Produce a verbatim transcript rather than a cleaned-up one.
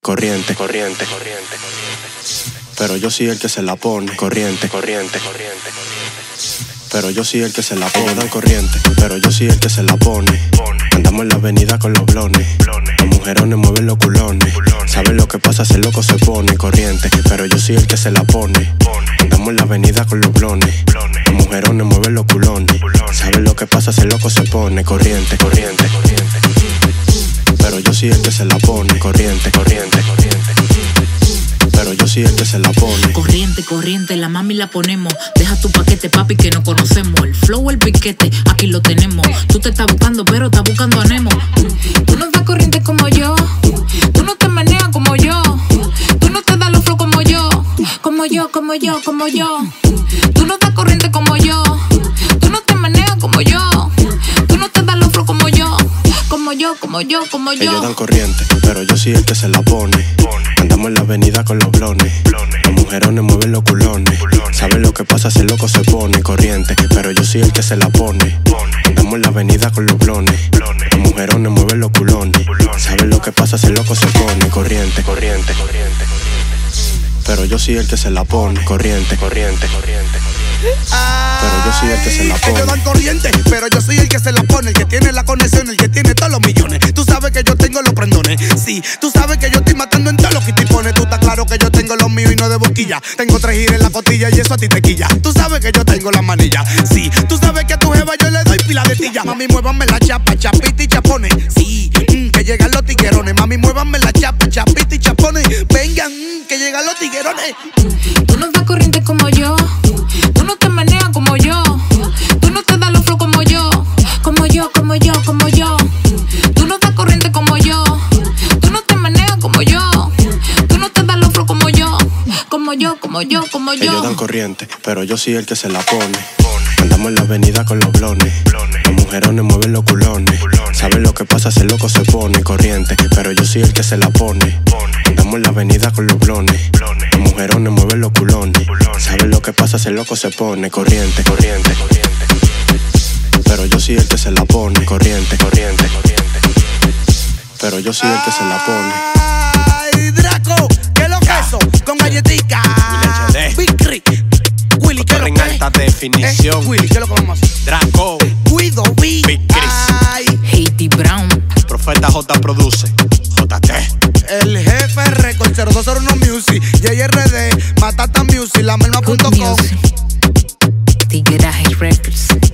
Corriente, corriente, corriente, corriente. Pero yo soy el que se la pone. Corriente, corriente, corriente, corriente. Pero yo soy el que se la pone. Dan corriente, pero yo soy el que se la pone. Andamos en la avenida con los blones. Los mujerones mueven los culones. Saben lo que pasa, ese loco se pone. Corriente, pero yo soy el que se la pone. Andamos en la avenida con los blones. Los mujerones mueven los culones. Saben lo que pasa, ese loco se pone. Corriente, corriente, corriente. Pero yo soy el que se la pone. Corriente, corriente, corriente. Pero yo soy el que se la pone. Corriente, corriente, la mami la ponemos. Deja tu paquete, papi, que no conocemos. El flow, el piquete, aquí lo tenemos. Tú te estás buscando, pero estás buscando a Nemo. Tú no estás corriente como yo. Tú no te meneas como yo. Tú no te das los flow como yo. Como yo, como yo, como yo. Tú no estás corriente como yo. Tú no te meneas como yo. Tú no te das los flow como yo. Como yo, como yo, como yo. Ellos dan corriente, pero yo soy el que se la pone. Andamos en la avenida con los blones. Los mujerones mueven los culones. Saben lo que pasa, ese loco se pone. Corriente, pero yo soy el que se la pone. Andamos en la avenida con los blones. Los mujerones mueven los culones. Saben lo que pasa, ese loco se pone. Corriente, corriente, corriente, corriente. Pero yo soy el que se la pone. Corriente, corriente, corriente. Pero yo soy el que se la pone. Ellos dan corriente, pero yo soy el que se la pone. El que tiene la conexión, el que tiene todos los millones. Tú sabes que yo tengo los prendones. Sí, tú sabes que yo estoy matando en todos los quitipones. Tú estás claro que yo tengo los míos y no de boquilla. Tengo tres giras en la costilla y eso a ti te quilla. Tú sabes que yo tengo la manilla. Sí, tú sabes que a tu jeva yo le doy pila de tilla. Mami, muévanme la chapa, chapita y chapones. Sí, mm, que llegan los tiguerones. Mami, muévanme la chapa, chapita y chapones. Vengan, mm, que llegan los tiguerones. Tú no estás corriente como yo. Tú no te meneas como yo. Tú no te das los flow como yo. Como yo, como yo, como yo. Tú no estás corriente como yo. Tú no te meneas como yo. Tú no te das los flow como yo. Como yo, como yo, como yo. Ellos dan corriente, pero yo soy el que se la pone. Andamos en la avenida con los blones. Los mujerones mueven los culones. Saben lo que pasa, ese loco se pone. Corriente, pero yo soy el que se la pone. Andamos en la avenida con los blones. Los mujerones mueven los culones. Saben lo que pasa, ese loco se pone. Corriente, corriente, corriente. Pero yo soy el que se la pone. Corriente, corriente, corriente. Pero yo soy el que se la pone. Ay, Draco, ¿qué es lo que eso? Con galletica. Big Rick. Willy, ¿qué es lo que? En alta definición. Eh, Willy, ¿qué es lo que vamos a hacer? Draco. Guido, Big. Big Chris. Ay, Haiti Brown. Profeta J produce. J T. el jefe Record cero dos cero uno Music. J R D, Matata Music, la melma punto com. Tigueraje Records.